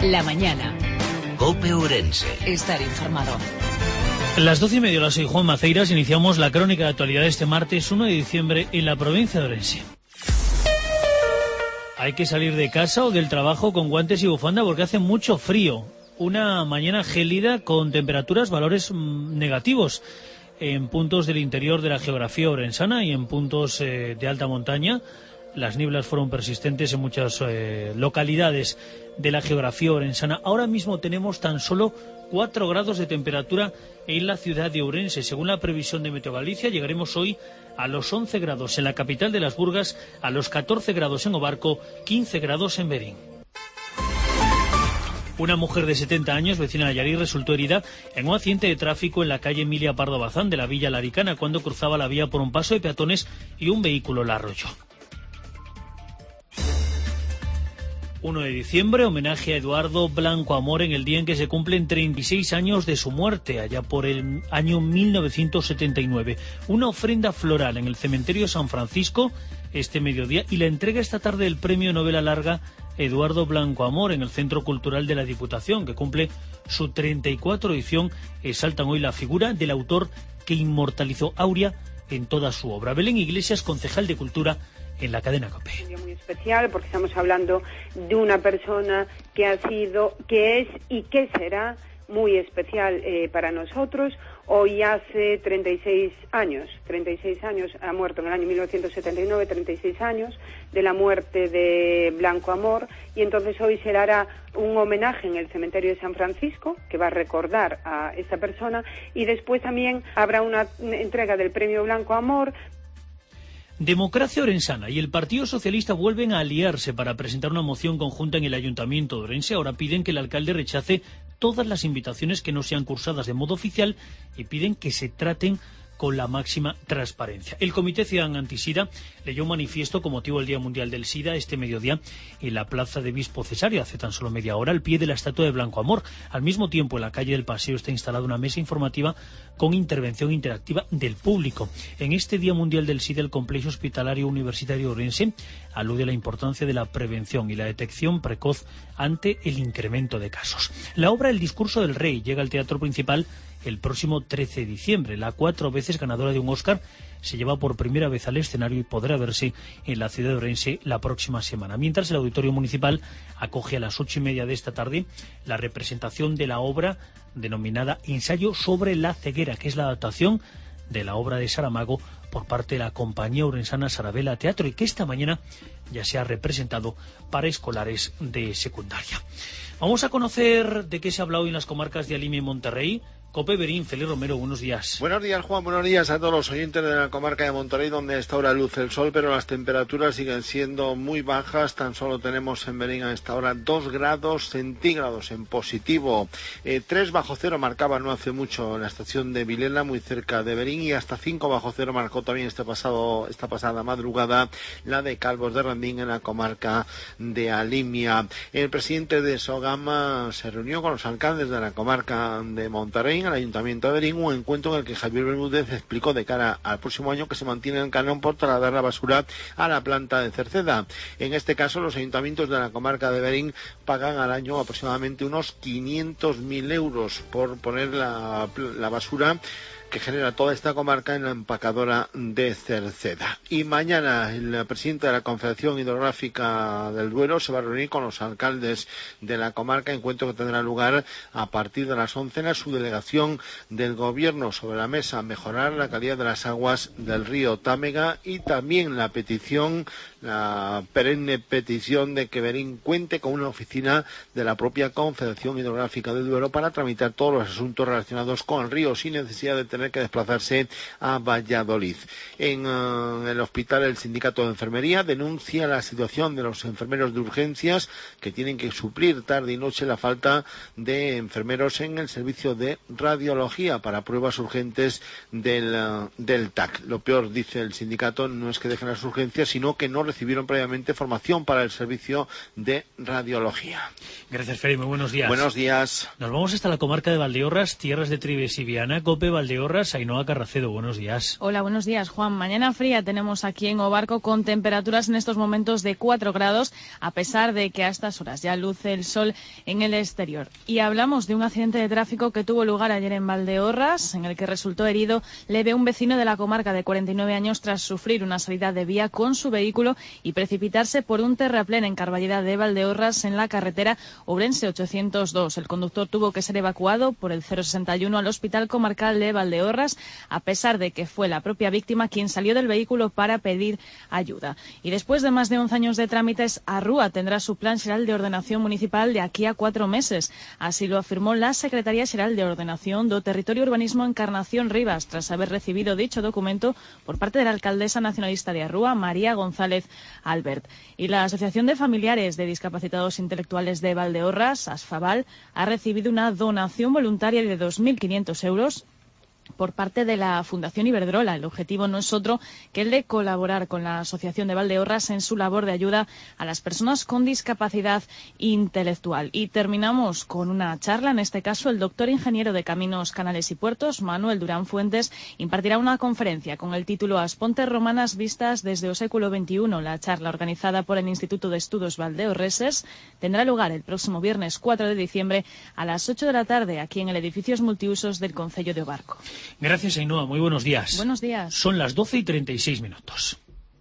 La mañana. COPE Ourense. Estar informado. Las 12:30, hola, soy Juan Maceiras. Iniciamos la crónica de actualidad de este martes 1 de diciembre en la provincia de Ourense. Hay que salir de casa o del trabajo con guantes y bufanda porque hace mucho frío. Una mañana gélida con temperaturas, valores negativos en puntos del interior de la geografía orensana y en puntos de alta montaña. Las nieblas fueron persistentes en muchas localidades de la geografía orensana. Ahora mismo tenemos tan solo 4 grados de temperatura en la ciudad de Ourense. Según la previsión de Meteo Galicia, llegaremos hoy a los 11 grados en la capital de las Burgas, a los 14 grados en Obarco, 15 grados en Berín. Una mujer de 70 años, vecina de Ayarí, resultó herida en un accidente de tráfico en la calle Emilia Pardo Bazán de la Villa Laricana cuando cruzaba la vía por un paso de peatones y un vehículo la arrolló. 1 de diciembre, homenaje a Eduardo Blanco Amor en el día en que se cumplen 36 años de su muerte, allá por el año 1979. Una ofrenda floral en el cementerio de San Francisco este mediodía y la entrega esta tarde del premio novela larga Eduardo Blanco Amor en el Centro Cultural de la Diputación, que cumple su 34 edición. Exaltan hoy la figura del autor que inmortalizó Aurea en toda su obra. Belén Iglesias, concejal de Cultura en la cadena COPE. Un día muy especial porque estamos hablando de una persona que ha sido, que es y que será muy especial para nosotros. Hoy hace 36 años, ha muerto en el año 1979, 36 años de la muerte de Blanco Amor, y entonces hoy se le hará un homenaje en el cementerio de San Francisco, que va a recordar a esta persona, y después también habrá una entrega del premio Blanco Amor. Democracia Orensana y el Partido Socialista vuelven a aliarse para presentar una moción conjunta en el Ayuntamiento de Ourense. Ahora piden que el alcalde rechace todas las invitaciones que no sean cursadas de modo oficial y piden que se traten con la máxima transparencia. El Comité Ciudadano Antisida leyó un manifiesto con motivo del Día Mundial del SIDA este mediodía en la plaza de Bispo Cesario, hace tan solo media hora, al pie de la estatua de Blanco Amor. Al mismo tiempo, en la calle del Paseo está instalada una mesa informativa con intervención interactiva del público. En este Día Mundial del SIDA, el Complejo Hospitalario Universitario Ourense alude a la importancia de la prevención y la detección precoz ante el incremento de casos. La obra El discurso del rey llega al Teatro Principal el próximo 13 de diciembre. La 4 veces ganadora de un Oscar se lleva por primera vez al escenario y podrá verse en la ciudad de Ourense la próxima semana. Mientras, el Auditorio Municipal acoge a las 8:30 de esta tarde la representación de la obra denominada Ensayo sobre la ceguera, que es la adaptación de la obra de Saramago por parte de la compañía orensana Sarabela Teatro y que esta mañana ya se ha representado para escolares de secundaria. Vamos a conocer de qué se ha hablado en las comarcas de Alime y Monterrey. COPE Berín, Félix Romero, buenos días. Buenos días, Juan, buenos días a todos los oyentes de la comarca de Monterrey, donde a esta hora luce el sol, pero las temperaturas siguen siendo muy bajas. Tan solo tenemos en Berín a esta hora 2 grados centígrados en positivo. 3 bajo cero marcaba no hace mucho en la estación de Vilela, muy cerca de Berín, y hasta 5 bajo cero marcó también esta pasada madrugada la de Calvos de Randín en la comarca de Alimia. El presidente de Sogama se reunió con los alcaldes de la comarca de Monterrey, al Ayuntamiento de Berín, un encuentro en el que Javier Bermúdez explicó de cara al próximo año que se mantiene el canon por trasladar la basura a la planta de Cerceda. En este caso, los ayuntamientos de la comarca de Berín pagan al año aproximadamente unos 500.000 euros por poner la basura que genera toda esta comarca en la empacadora de Cerceda. Y mañana el presidente de la Confederación Hidrográfica del Duero se va a reunir con los alcaldes de la comarca, encuentro que tendrá lugar a partir de las 11 en la subdelegación del Gobierno. Sobre la mesa, mejorar la calidad de las aguas del río Támega y también la perenne petición de que Berín cuente con una oficina de la propia Confederación Hidrográfica del Duero para tramitar todos los asuntos relacionados con el río sin necesidad de tener que desplazarse a Valladolid. En el hospital, el sindicato de enfermería denuncia la situación de los enfermeros de urgencias que tienen que suplir tarde y noche la falta de enfermeros en el servicio de radiología para pruebas urgentes del TAC. Lo peor, dice el sindicato, no es que dejen las urgencias, sino que no recibieron previamente formación para el servicio de radiología. Gracias, Feri, muy buenos días. Buenos días. Nos vamos hasta la comarca de Valdeorras, tierras de Trives y Viana. COPE Valdeorras, Ainhoa Carracedo, buenos días. Hola, buenos días, Juan. Mañana fría tenemos aquí en Obarco con temperaturas en estos momentos de 4 grados, a pesar de que a estas horas ya luce el sol en el exterior. Y hablamos de un accidente de tráfico que tuvo lugar ayer en Valdeorras, en el que resultó herido leve un vecino de la comarca de 49 años tras sufrir una salida de vía con su vehículo y precipitarse por un terraplén en Carballeda de Valdeorras en la carretera Ourense 802. El conductor tuvo que ser evacuado por el 061 al Hospital Comarcal de Valdeorras, a pesar de que fue la propia víctima quien salió del vehículo para pedir ayuda. Y después de más de 11 años de trámites, Arrúa tendrá su Plan Xeral de Ordenación Municipal de aquí a 4 meses. Así lo afirmó la Secretaría Xeral de Ordenación do Territorio e Urbanismo Encarnación Rivas, tras haber recibido dicho documento por parte de la alcaldesa nacionalista de Arrúa, María González Albert. Y la Asociación de Familiares de Discapacitados Intelectuales de Valdeorras, ASFAVAL, ha recibido una donación voluntaria de 2.500 euros por parte de la Fundación Iberdrola. El objetivo no es otro que el de colaborar con la Asociación de Valdeorras en su labor de ayuda a las personas con discapacidad intelectual. Y terminamos con una charla. En este caso, el doctor ingeniero de Caminos, Canales y Puertos, Manuel Durán Fuentes, impartirá una conferencia con el título As Pontes Romanas vistas desde o século XXI. La charla, organizada por el Instituto de Estudos Valdeorreses, tendrá lugar el próximo viernes 4 de diciembre a las 8 de la tarde, aquí en el edificio multiusos del Concello de Obarco. Gracias, Ainhoa. Muy buenos días. Buenos días. Son las 12:36.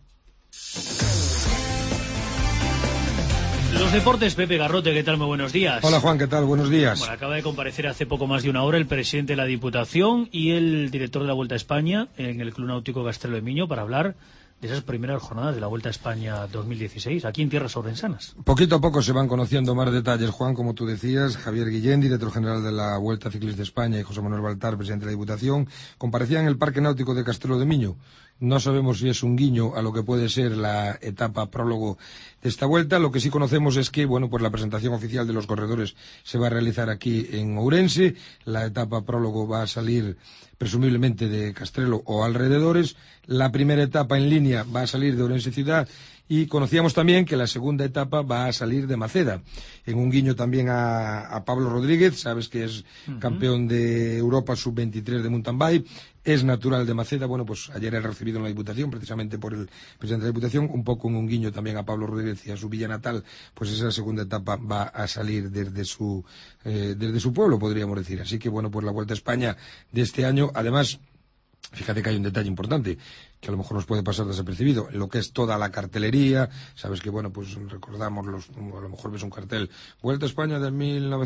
Los deportes, Pepe Garrote, ¿qué tal? Muy buenos días. Hola, Juan, ¿qué tal? Buenos días. Bueno, acaba de comparecer hace poco más de una hora el presidente de la Diputación y el director de la Vuelta a España en el Club Náutico Castrelo de Miño para hablar de esas primeras jornadas de la Vuelta a España 2016, aquí en tierras ourensanas. Poquito a poco se van conociendo más detalles, Juan, como tú decías. Javier Guillén, director general de la Vuelta Ciclista de España, y José Manuel Baltar, presidente de la Diputación, comparecían en el Parque Náutico de Castrelo de Miño. No sabemos si es un guiño a lo que puede ser la etapa prólogo de esta vuelta. Lo que sí conocemos es que, bueno, pues la presentación oficial de los corredores se va a realizar aquí en Ourense. La etapa prólogo va a salir presumiblemente de Castrelo o alrededores. La primera etapa en línea va a salir de Ourense ciudad. Y conocíamos también que la segunda etapa va a salir de Maceda, en un guiño también a Pablo Rodríguez, sabes que es campeón de Europa sub-23 de mountain bike, es natural de Maceda. Bueno, pues ayer ha recibido en la Diputación, precisamente por el presidente de la Diputación, un poco en un guiño también a Pablo Rodríguez y a su villa natal, pues esa segunda etapa va a salir desde su pueblo, podríamos decir. Así que, bueno, pues la Vuelta a España de este año, además, fíjate que hay un detalle importante que a lo mejor nos puede pasar desapercibido, lo que es toda la cartelería. Sabes que, bueno, pues recordamos, a lo mejor ves un cartel, Vuelta a España del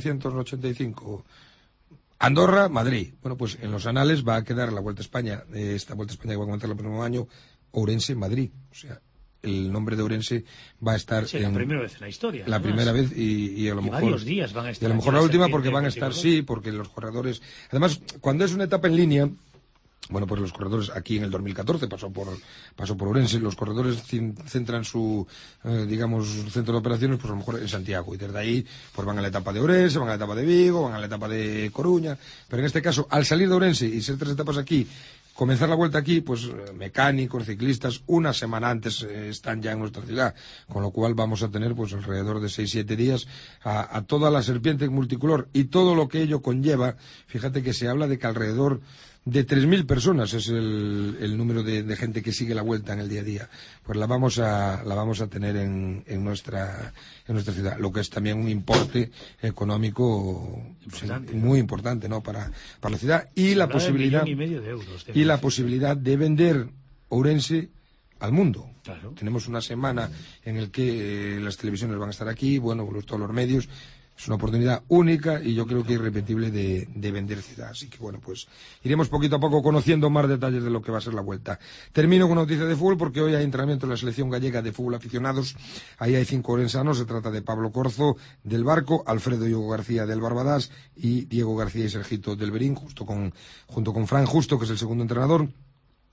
1985, Andorra, Madrid. Bueno, pues en los anales va a quedar la Vuelta a España, esta Vuelta a España que va a comenzar el próximo año, Ourense, Madrid. O sea, el nombre de Ourense va a estar la primera vez en la historia. La primera vez y a lo mejor varios días van a estar. Y a lo mejor la última porque van a estar, sí, porque los corredores. Además, cuando es una etapa en línea, bueno, pues los corredores aquí en el 2014 pasó por Ourense, los corredores centran su, digamos, centro de operaciones, pues a lo mejor en Santiago, y desde ahí pues van a la etapa de Ourense, van a la etapa de Vigo, van a la etapa de Coruña, pero en este caso, al salir de Ourense y ser 3 etapas aquí, comenzar la vuelta aquí, pues mecánicos, ciclistas, una semana antes están ya en nuestra ciudad, con lo cual vamos a tener pues alrededor de 6-7 días a toda la serpiente multicolor y todo lo que ello conlleva. Fíjate que se habla de que alrededor de 3.000 personas es el número de gente que sigue la vuelta en el día a día. Pues la vamos a tener en nuestra ciudad, lo que es también un importe económico muy importante, ¿no? para la ciudad y la posibilidad de 1,5 millones de euros, y la posibilidad de vender Ourense al mundo. Claro. Tenemos una semana en la que las televisiones van a estar aquí, bueno, todos los medios. Es una oportunidad única y yo creo que irrepetible de vender ciudad. Así que, bueno, pues iremos poquito a poco conociendo más detalles de lo que va a ser la vuelta. Termino con noticia de fútbol porque hoy hay entrenamiento en la selección gallega de fútbol aficionados. Ahí hay 5 ourensanos. Se trata de Pablo Corzo del Barco, Alfredo Diego García del Barbadas y Diego García y Sergito del Berín, junto con Fran Justo, que es el segundo entrenador.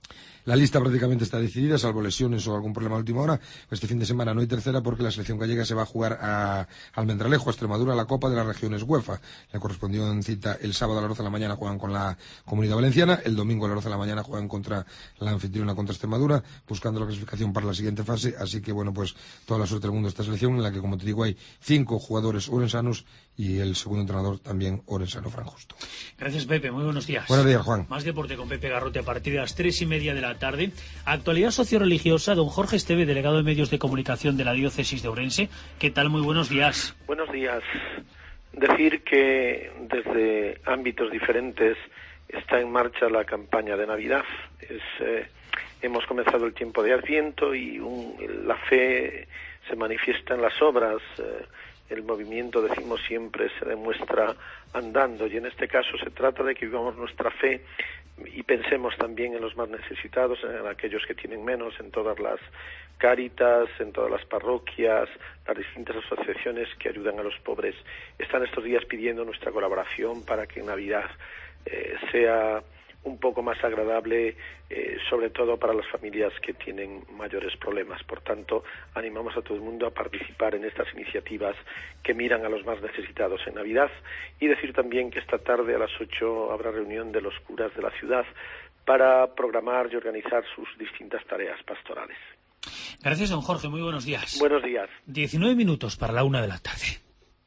La lista prácticamente está decidida, salvo lesiones o algún problema a última hora. Este fin de semana no hay tercera porque la selección gallega se va a jugar a Almendralejo, a Extremadura, la Copa de las Regiones UEFA. Le correspondió en cita el sábado a las 12 de la mañana juegan con la Comunidad Valenciana, el domingo a las 12 de la mañana juegan contra la anfitriona, contra Extremadura, buscando la clasificación para la siguiente fase. Así que, bueno, pues toda la suerte del mundo esta selección, en la que, como te digo, hay 5 jugadores orensanos y el segundo entrenador también orensano, Fran Justo. Gracias, Pepe. Muy buenos días. Buenos días, Juan. Más deporte con Pepe Garrote a partir de las 3:30 de la tarde. Actualidad socio-religiosa, don Jorge Esteve, delegado de Medios de Comunicación de la Diócesis de Ourense. ¿Qué tal? Muy buenos días. Buenos días. Decir que desde ámbitos diferentes está en marcha la campaña de Navidad. Hemos comenzado el tiempo de Adviento y la fe se manifiesta en las obras. El movimiento, decimos siempre, se demuestra andando, y en este caso se trata de que vivamos nuestra fe y pensemos también en los más necesitados, en aquellos que tienen menos, en todas las cáritas, en todas las parroquias, las distintas asociaciones que ayudan a los pobres. Están estos días pidiendo nuestra colaboración para que en Navidad sea un poco más agradable, sobre todo para las familias que tienen mayores problemas. Por tanto, animamos a todo el mundo a participar en estas iniciativas que miran a los más necesitados en Navidad, y decir también que esta tarde a las 8 habrá reunión de los curas de la ciudad para programar y organizar sus distintas tareas pastorales. Gracias, don Jorge. Muy buenos días. Buenos días. 19 minutos para la 1 de la tarde.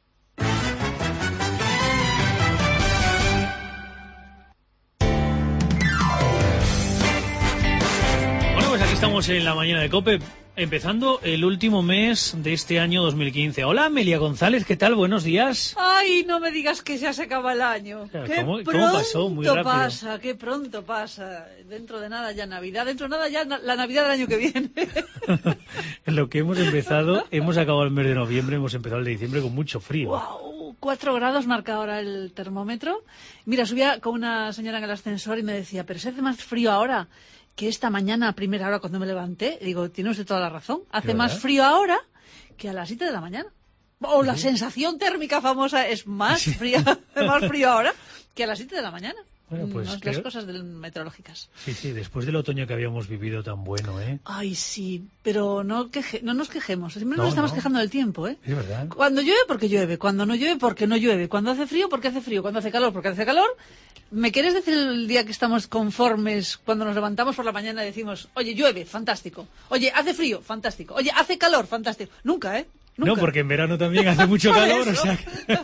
Estamos en la mañana de COPE, empezando el último mes de este año 2015. Hola, Amelia González, ¿qué tal? Buenos días. Ay, no me digas que ya se acaba el año. ¿Cómo pasó? Muy rápido. Qué pronto pasa. Dentro de nada ya Navidad, dentro de nada ya la Navidad del año que viene. En lo que hemos empezado, hemos acabado el mes de noviembre, hemos empezado el de diciembre con mucho frío. Wow, 4 grados marca ahora el termómetro. Mira, subía con una señora en el ascensor y me decía, pero se hace más frío ahora que esta mañana a primera hora cuando me levanté. Digo, tiene usted toda la razón. Hace más frío ahora que a las 7 de la mañana. O la sensación térmica famosa es más fría, más frío ahora que a las 7 de la mañana. Bueno, pues no es las cosas meteorológicas. Sí, después del otoño que habíamos vivido tan bueno, ¿eh? Ay, sí, pero no nos quejemos. Siempre nos estamos quejando del tiempo, ¿eh? Es verdad. Cuando llueve, porque llueve. Cuando no llueve, porque no llueve. Cuando hace frío, porque hace frío. Cuando hace calor, porque hace calor. ¿Me quieres decir el día que estamos conformes cuando nos levantamos por la mañana y decimos, oye, llueve, fantástico. Oye, hace frío, fantástico. Oye, hace calor, fantástico. Nunca, ¿eh? Nunca. No, porque en verano también hace mucho calor, eso. O sea,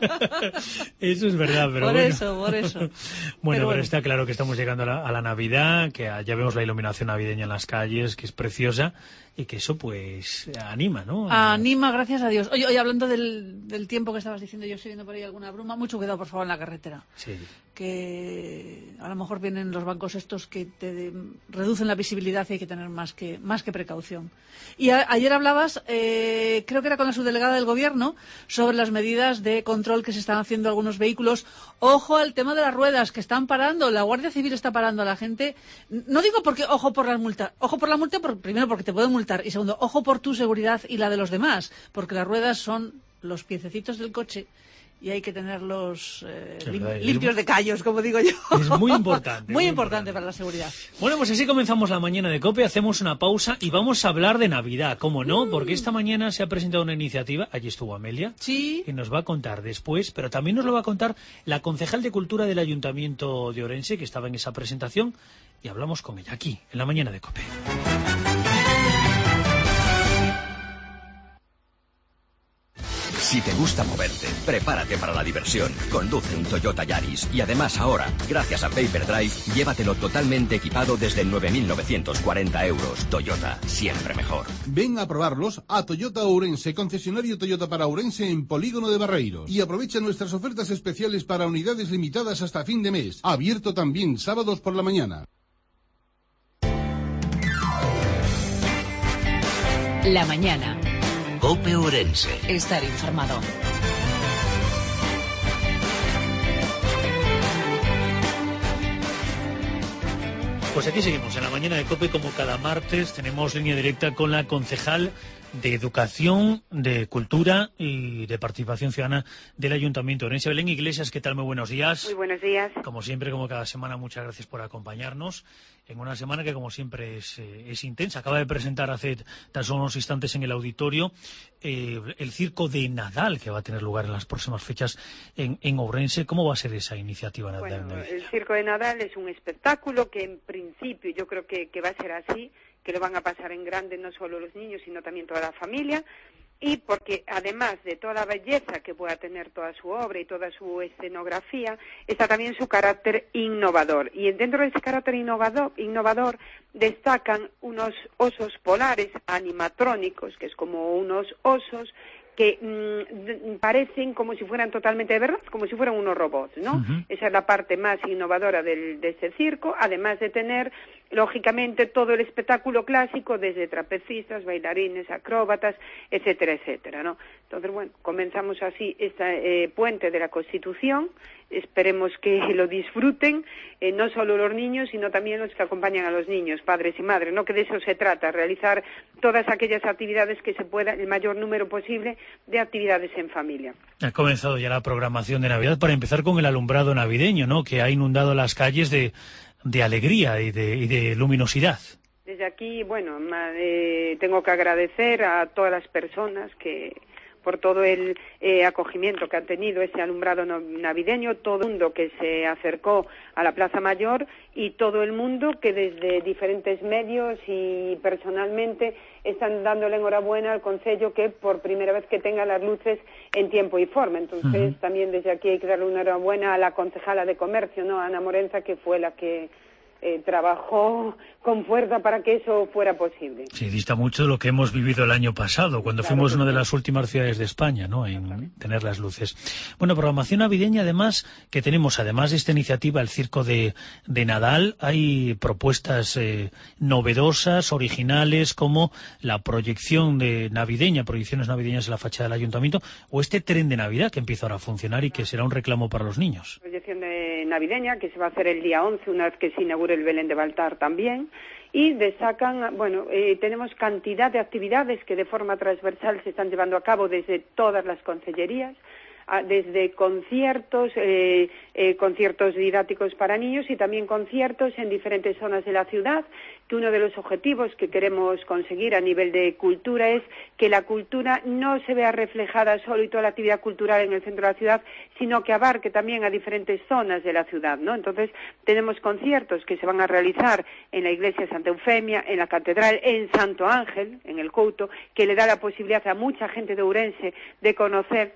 eso es verdad, pero por eso. Bueno, pero está claro que estamos llegando a la Navidad, que ya vemos la iluminación navideña en las calles, que es preciosa, y que eso pues anima, ¿no? Anima, gracias a Dios. Oye, hablando del tiempo que estabas diciendo, yo estoy viendo por ahí alguna bruma, mucho cuidado, por favor, en la carretera. Sí. Que a lo mejor vienen los bancos estos que te reducen la visibilidad y hay que tener más que precaución. Y ayer hablabas, creo que era con la subdelegada del Gobierno, sobre las medidas de control que se están haciendo algunos vehículos. Ojo al tema de las ruedas, que están parando, la Guardia Civil está parando a la gente. No digo porque ojo por la multa primero porque te pueden multar y segundo, ojo por tu seguridad y la de los demás, porque las ruedas son los piececitos del coche y hay que tenerlos limpios de callos, como digo yo. Es muy importante. Muy importante para la seguridad. Bueno, pues así comenzamos la mañana de COPE, hacemos una pausa y vamos a hablar de Navidad, ¿cómo no? Porque esta mañana se ha presentado una iniciativa, allí estuvo Amelia, sí, que nos va a contar después, pero también nos lo va a contar la concejal de Cultura del Ayuntamiento de Ourense, que estaba en esa presentación, y hablamos con ella aquí, en la mañana de COPE. Si te gusta moverte, prepárate para la diversión. Conduce un Toyota Yaris y además ahora, gracias a Payperdrive, llévatelo totalmente equipado desde 9.940 euros. Toyota, siempre mejor. Ven a probarlos a Toyota Ourense, concesionario Toyota para Ourense en Polígono de Barreiros. Y aprovecha nuestras ofertas especiales para unidades limitadas hasta fin de mes. Abierto también sábados por la mañana. La mañana. COPE Ourense. Estar informado. Pues aquí seguimos, en la mañana de COPE, como cada martes, tenemos línea directa con la concejal de Educación, de Cultura y de Participación Ciudadana del Ayuntamiento de Orense. Belén Iglesias, ¿qué tal? Muy buenos días. Muy buenos días. Como siempre, como cada semana, muchas gracias por acompañarnos en una semana que, como siempre, es intensa. Acaba de presentar hace tan solo unos instantes en el auditorio el Circo de Nadal, que va a tener lugar en las próximas fechas en Ourense. ¿Cómo va a ser esa iniciativa? Bueno, el Circo de Nadal es un espectáculo que, en principio, yo creo que va a ser así, que lo van a pasar en grande no solo los niños, sino también toda la familia, y porque además de toda la belleza que pueda tener toda su obra y toda su escenografía, está también su carácter innovador. Y dentro de ese carácter innovador destacan unos osos polares animatrónicos, que es como unos osos que parecen como si fueran totalmente de verdad, como si fueran unos robots, ¿no? Uh-huh. Esa es la parte más innovadora de este circo, además de tener, lógicamente, todo el espectáculo clásico, desde trapecistas, bailarines, acróbatas, etcétera, etcétera, ¿no? Entonces, bueno, comenzamos así este puente de la Constitución. Esperemos que lo disfruten, no solo los niños, sino también los que acompañan a los niños, padres y madres, ¿no? Que de eso se trata, realizar todas aquellas actividades que se pueda, el mayor número posible de actividades en familia. Ha comenzado ya la programación de Navidad, para empezar con el alumbrado navideño, ¿no? Que ha inundado las calles de alegría y de luminosidad. Desde aquí, bueno, tengo que agradecer a todas las personas por todo el acogimiento que han tenido ese alumbrado navideño, todo el mundo que se acercó a la Plaza Mayor y todo el mundo que desde diferentes medios y personalmente están dándole enhorabuena al Concello, que por primera vez que tenga las luces en tiempo y forma. Entonces, también desde aquí hay que darle una enhorabuena a la concejala de Comercio, ¿no? Ana Morenza, que fue la que trabajó con fuerza para que eso fuera posible. Sí, dista mucho de lo que hemos vivido el año pasado, cuando fuimos una de las últimas ciudades de España, ¿no?, en tener las luces. Bueno, programación navideña, además, que tenemos, además de esta iniciativa, el Circo de Nadal, hay propuestas novedosas, originales, como la proyección proyecciones navideñas en la fachada del Ayuntamiento, o este tren de Navidad que empieza ahora a funcionar y que será un reclamo para los niños. Proyección navideña, que se va a hacer el día 11, una vez que se inaugure el Belén de Baltar también, y destacan, tenemos cantidad de actividades que de forma transversal se están llevando a cabo desde todas las concellerías, desde conciertos, conciertos didácticos para niños y también conciertos en diferentes zonas de la ciudad, que uno de los objetivos que queremos conseguir a nivel de cultura es que la cultura no se vea reflejada solo y toda la actividad cultural en el centro de la ciudad, sino que abarque también a diferentes zonas de la ciudad, ¿no? Entonces, tenemos conciertos que se van a realizar en la iglesia de Santa Eufemia, en la catedral, en Santo Ángel, en el Couto, que le da la posibilidad a mucha gente de Ourense de conocer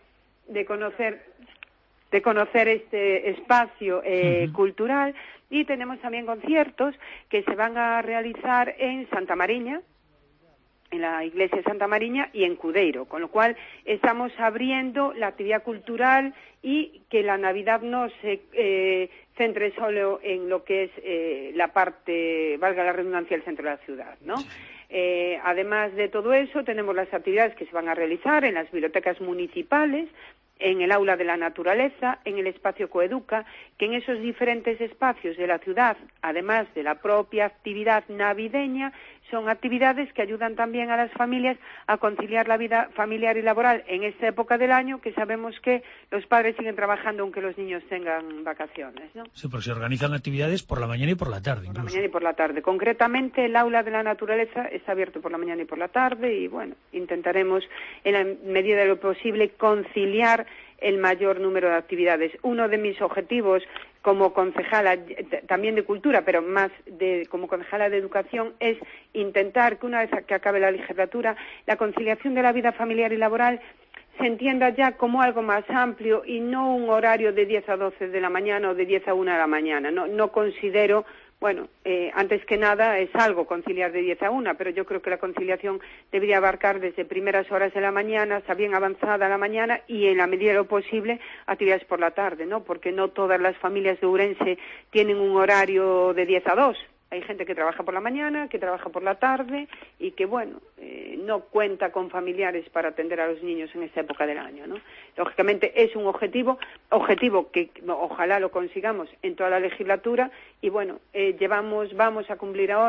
este espacio cultural, y tenemos también conciertos que se van a realizar en Santa Mariña, en la iglesia de Santa Mariña, y en Cudeiro, con lo cual estamos abriendo la actividad cultural y que la Navidad no se centre solo en lo que es la parte, valga la redundancia, el centro de la ciudad, ¿no? Además de todo eso, tenemos las actividades que se van a realizar en las bibliotecas municipales, en el Aula de la Naturaleza, en el espacio Coeduca, que en esos diferentes espacios de la ciudad, además de la propia actividad navideña, son actividades que ayudan también a las familias a conciliar la vida familiar y laboral en esta época del año, que sabemos que los padres siguen trabajando aunque los niños tengan vacaciones, ¿no? Sí, porque se organizan actividades por la mañana y por la tarde, incluso. Por la mañana y por la tarde. Concretamente, el Aula de la Naturaleza está abierto por la mañana y por la tarde, y bueno, intentaremos en la medida de lo posible conciliar el mayor número de actividades. Uno de mis objetivos como concejala también de cultura, pero más como concejala de educación, es intentar que una vez que acabe la legislatura, la conciliación de la vida familiar y laboral se entienda ya como algo más amplio y no un horario de 10 a 12 de la mañana o de 10 a 1 de la mañana. No considero, antes que nada es algo conciliar de 10 a 1, pero yo creo que la conciliación debería abarcar desde primeras horas de la mañana hasta bien avanzada la mañana, y en la medida de lo posible actividades por la tarde, ¿no? Porque no todas las familias de Ourense tienen un horario de 10 a 2. Hay gente que trabaja por la mañana, que trabaja por la tarde y que, no cuenta con familiares para atender a los niños en esta época del año, ¿no? Lógicamente es un objetivo que ojalá lo consigamos en toda la legislatura, y vamos a cumplir ahora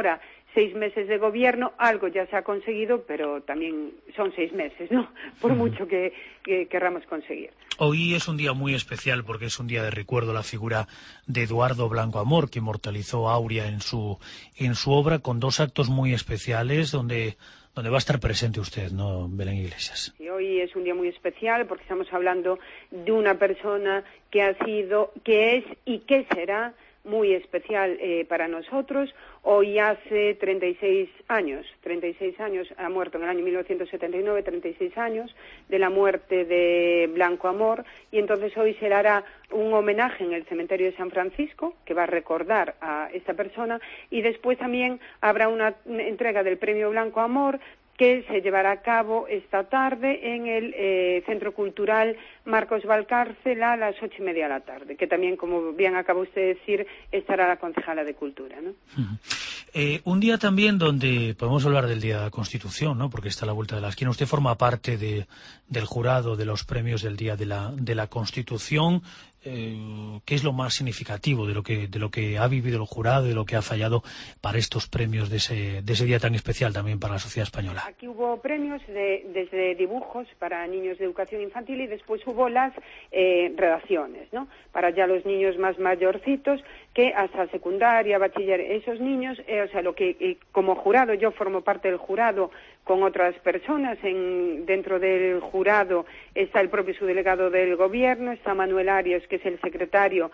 6 meses de gobierno, algo ya se ha conseguido, pero también son 6 meses, ¿no? Por mucho que querramos conseguir. Hoy es un día muy especial porque es un día de recuerdo a la figura de Eduardo Blanco Amor, que inmortalizó a Aurea en su obra, con 2 actos muy especiales donde va a estar presente usted, ¿no, Belén Iglesias? Sí, hoy es un día muy especial porque estamos hablando de una persona que ha sido, que es y que será muy especial para nosotros. Hoy hace 36 años, ha muerto en el año 1979, 36 años de la muerte de Blanco Amor, y entonces hoy se le hará un homenaje en el cementerio de San Francisco, que va a recordar a esta persona, y después también habrá una entrega del premio Blanco Amor, que se llevará a cabo esta tarde en el Centro Cultural Marcos Valcárcel a las 8:30 de la tarde, que también, como bien acaba usted de decir, estará la concejala de Cultura, ¿no? Un día también donde podemos hablar del Día de la Constitución, ¿no? Porque está a la vuelta de la esquina. Usted forma parte del jurado de los premios del Día de la Constitución. ¿Qué es lo más significativo de lo que ha vivido el jurado, de lo que ha fallado para estos premios de ese día tan especial también para la sociedad española? Aquí hubo premios desde dibujos para niños de educación infantil, y después hubo las redacciones, ¿no? Para ya los niños más mayorcitos, que hasta secundaria, bachiller, esos niños, o sea, lo que como jurado, yo formo parte del jurado con otras personas. Dentro del jurado está el propio subdelegado del Gobierno, está Manuel Arias, que es el secretario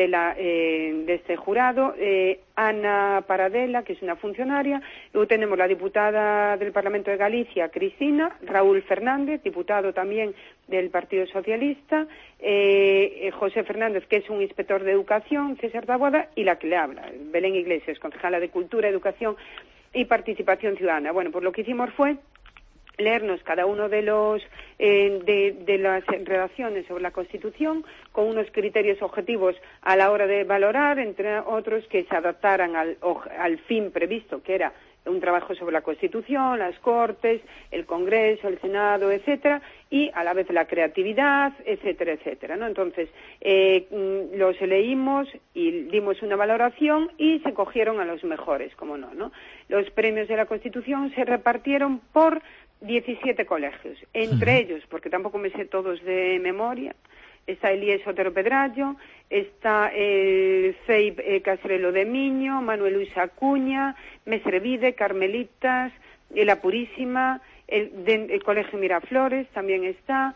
de este jurado, Ana Paradela, que es una funcionaria, luego tenemos la diputada del Parlamento de Galicia, Cristina, Raúl Fernández, diputado también del Partido Socialista, José Fernández, que es un inspector de educación, César Taboada, y la que le habla, Belén Iglesias, concejala de Cultura, Educación y Participación Ciudadana. Bueno, pues lo que hicimos fue leernos cada uno de los de las redacciones sobre la Constitución con unos criterios objetivos a la hora de valorar, entre otros que se adaptaran al fin previsto, que era un trabajo sobre la Constitución, las Cortes, el Congreso, el Senado, etcétera, y a la vez la creatividad, etcétera, etcétera, ¿no? Entonces, los leímos y dimos una valoración y se cogieron a los mejores, como no. Los premios de la Constitución se repartieron por 17 colegios, entre ellos, porque tampoco me sé todos de memoria, está Elías Otero Pedrallo, está el CEIP Castrelo de Miño, Manuel Luis Acuña, Mesrevide, Carmelitas, La Purísima, el Colegio Miraflores también está,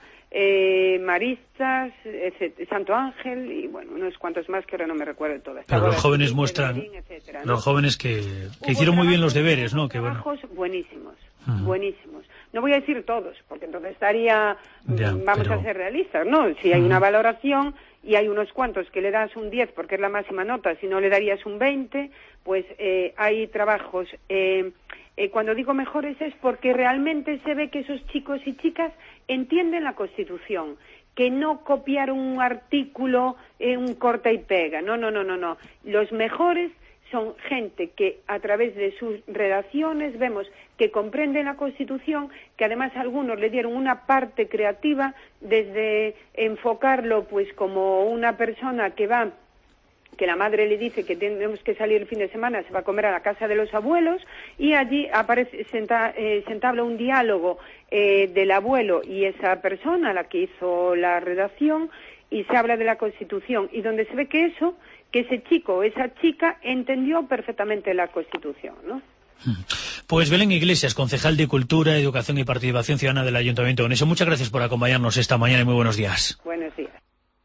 Maristas, Santo Ángel, y bueno, unos cuantos más que ahora no me recuerdo todas. Pero los jóvenes muestran, etcétera, ¿no? Los jóvenes que hicieron muy bien los deberes, ¿no? Trabajos buenísimos, buenísimos. No voy a decir todos, porque entonces vamos a ser realistas, ¿no? Si hay una valoración y hay unos cuantos que le das un 10 porque es la máxima nota, si no le darías un 20, pues hay trabajos. Cuando digo mejores es porque realmente se ve que esos chicos y chicas entienden la Constitución, que no copiaron un artículo, un corta y pega, no. Los mejores son gente que a través de sus redacciones vemos que comprenden la Constitución, que además algunos le dieron una parte creativa desde enfocarlo pues como una persona que la madre le dice que tenemos que salir el fin de semana, se va a comer a la casa de los abuelos, y allí se entabla un diálogo del abuelo y esa persona, la que hizo la redacción, y se habla de la Constitución, y donde se ve que ese chico o esa chica entendió perfectamente la Constitución, ¿no? Pues Belén Iglesias, concejal de Cultura, Educación y Participación Ciudadana del Ayuntamiento de Orense, muchas gracias por acompañarnos esta mañana y muy buenos días. Buenos días.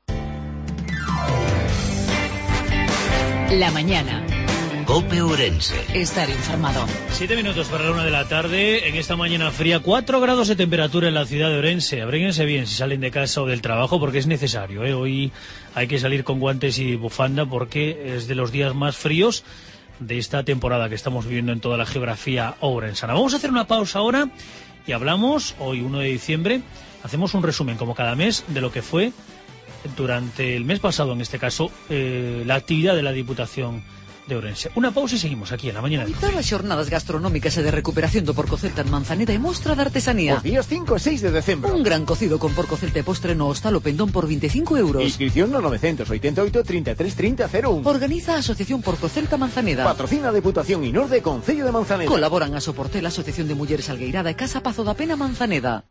La mañana. COPE Ourense. Estar informado. 7 minutos para la 1 de la tarde, en esta mañana fría, 4 grados de temperatura en la ciudad de Orense. Abríguense bien si salen de casa o del trabajo, porque es necesario, ¿eh? Hoy hay que salir con guantes y bufanda porque es de los días más fríos de esta temporada que estamos viviendo en toda la geografía ourensana. Vamos a hacer una pausa ahora y hablamos, hoy 1 de diciembre, hacemos un resumen como cada mes de lo que fue durante el mes pasado, en este caso, la actividad de la Diputación de Ourense. Una pausa y seguimos aquí en La Mañana. Oitavas xornadas gastronómicas e de recuperación do porco celta en Manzaneda e mostra de artesanía. Os días 5 e 6 de decembro. Un gran cocido con porco celta e postre no Hostal O Pendón por 25 euros. Inscripción no 988 33 30 01. Organiza a Asociación Porco Celta Manzaneda. Patrocina Deputación Inorde Concello de Manzaneda. Colaboran a Soportel, Asociación de Mulleres Algueirada e Casa Pazo da Pena Manzaneda.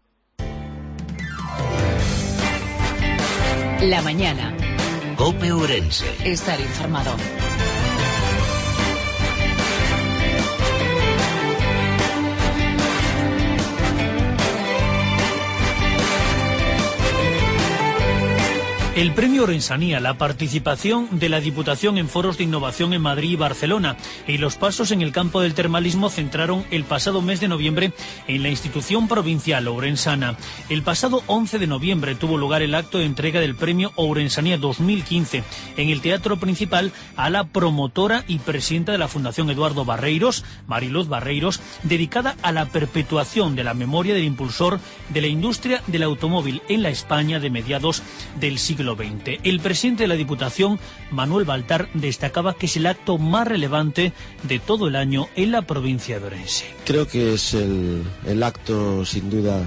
La Mañana. COPE Ourense. Estar informado. El premio Ourensanía, la participación de la Diputación en foros de innovación en Madrid y Barcelona y los pasos en el campo del termalismo centraron el pasado mes de noviembre en la institución provincial ourensana. El pasado 11 de noviembre tuvo lugar el acto de entrega del premio Ourensanía 2015 en el Teatro Principal a la promotora y presidenta de la Fundación Eduardo Barreiros, Mariluz Barreiros, dedicada a la perpetuación de la memoria del impulsor de la industria del automóvil en la España de mediados del siglo XX. El presidente de la Diputación, Manuel Baltar, destacaba que es el acto más relevante de todo el año en la provincia de Ourense. Creo que es el acto, sin duda,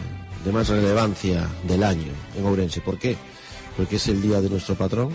de más relevancia del año en Ourense. ¿Por qué? Porque es el día de nuestro patrón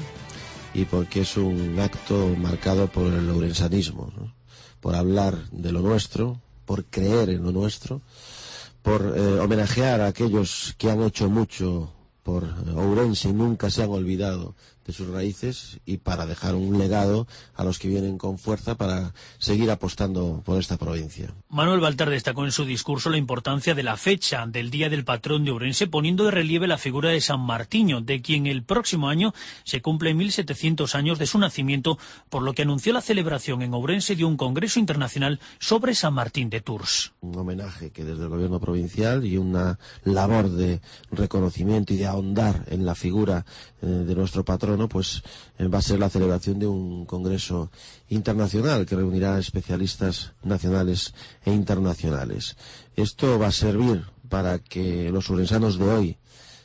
y porque es un acto marcado por el ourensanismo, ¿no? Por hablar de lo nuestro, por creer en lo nuestro, por homenajear a aquellos que han hecho mucho por Ourense y nunca se han olvidado de sus raíces, y para dejar un legado a los que vienen con fuerza para seguir apostando por esta provincia. Manuel Baltar destacó en su discurso la importancia de la fecha del Día del Patrón de Ourense, poniendo de relieve la figura de San Martiño, de quien el próximo año se cumple 1700 años de su nacimiento, por lo que anunció la celebración en Ourense de un congreso internacional sobre San Martín de Tours. Un homenaje que desde el gobierno provincial y una labor de reconocimiento y de ahondar en la figura de nuestro patrono, pues va a ser la celebración de un congreso internacional que reunirá especialistas nacionales e internacionales. Esto va a servir para que los ourensanos de hoy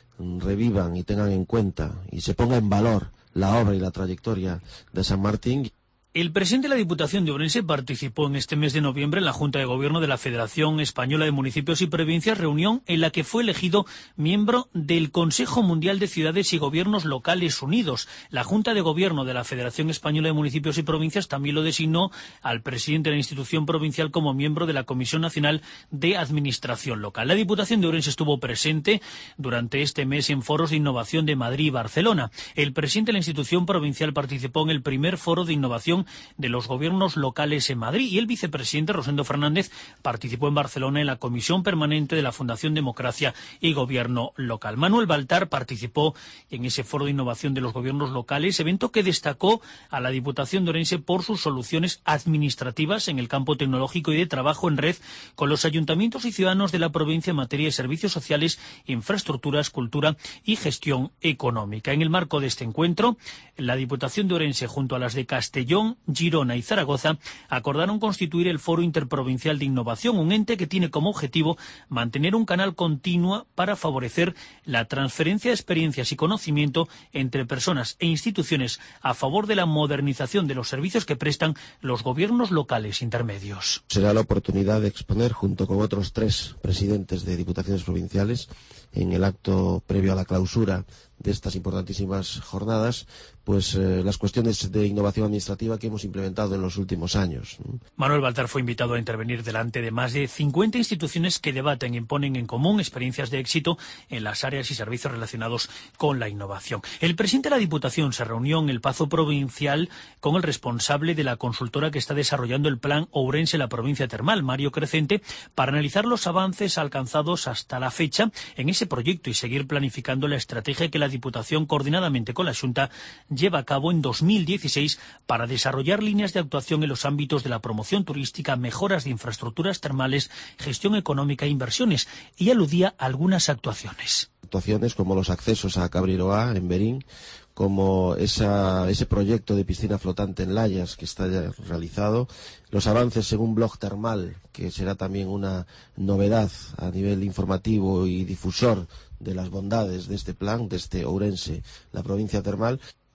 revivan y tengan en cuenta y se ponga en valor la obra y la trayectoria de San Martín. El presidente de la Diputación de Ourense participó en este mes de noviembre en la Junta de Gobierno de la Federación Española de Municipios y Provincias, reunión en la que fue elegido miembro del Consejo Mundial de Ciudades y Gobiernos Locales Unidos. La Junta de Gobierno de la Federación Española de Municipios y Provincias también lo designó al presidente de la institución provincial como miembro de la Comisión Nacional de Administración Local. La Diputación de Ourense estuvo presente durante este mes en foros de innovación de Madrid y Barcelona. El presidente de la institución provincial participó en el primer foro de innovación de los gobiernos locales en Madrid, y el vicepresidente Rosendo Fernández participó en Barcelona en la Comisión Permanente de la Fundación Democracia y Gobierno Local. Manuel Baltar participó en ese foro de innovación de los gobiernos locales, evento que destacó a la Diputación de Ourense por sus soluciones administrativas en el campo tecnológico y de trabajo en red con los ayuntamientos y ciudadanos de la provincia en materia de servicios sociales, infraestructuras, cultura y gestión económica. En el marco de este encuentro, la Diputación de Ourense, junto a las de Castellón, Girona y Zaragoza, acordaron constituir el Foro Interprovincial de Innovación, un ente que tiene como objetivo mantener un canal continuo para favorecer la transferencia de experiencias y conocimiento entre personas e instituciones a favor de la modernización de los servicios que prestan los gobiernos locales intermedios. Será la oportunidad de exponer, junto con otros 3 presidentes de diputaciones provinciales, en el acto previo a la clausura de estas importantísimas jornadas, pues las cuestiones de innovación administrativa que hemos implementado en los últimos años. Manuel Baltar fue invitado a intervenir delante de más de 50 instituciones que debaten y ponen en común experiencias de éxito en las áreas y servicios relacionados con la innovación. El presidente de la Diputación se reunió en el Pazo Provincial con el responsable de la consultora que está desarrollando el Plan Ourense la provincia termal, Mario Crecente, para analizar los avances alcanzados hasta la fecha en ese proyecto y seguir planificando la estrategia que la Diputación, coordinadamente con la Xunta, lleva a cabo en 2016 para desarrollar líneas de actuación en los ámbitos de la promoción turística, mejoras de infraestructuras termales, gestión económica e inversiones, y aludía a algunas actuaciones. Actuaciones como los accesos a Cabriroá, en Berín, como ese proyecto de piscina flotante en Layas que está ya realizado, los avances en un blog termal, que será también una novedad a nivel informativo y difusor de las bondades de este plan, de este Ourense, la provincia termal.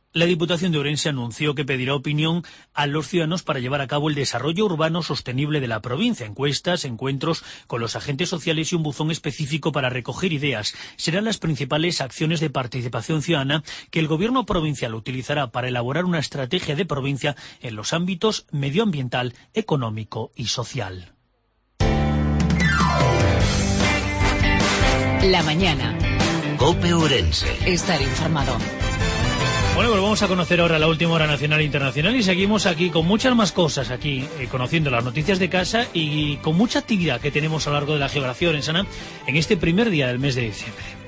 La Diputación de Ourense anunció que pedirá opinión a los ciudadanos para llevar a cabo el desarrollo urbano sostenible de la provincia. Encuestas, encuentros con los agentes sociales y un buzón específico para recoger ideas serán las principales acciones de participación ciudadana que el Gobierno provincial utilizará para elaborar una estrategia de provincia en los ámbitos medioambiental, económico y social. La mañana. COPE Ourense. Estar informado. Bueno, pues vamos a conocer ahora la última hora nacional e internacional y seguimos aquí con muchas más cosas aquí, conociendo las noticias de casa y con mucha actividad que tenemos a lo largo de la geografía orensana en este primer día del mes de diciembre.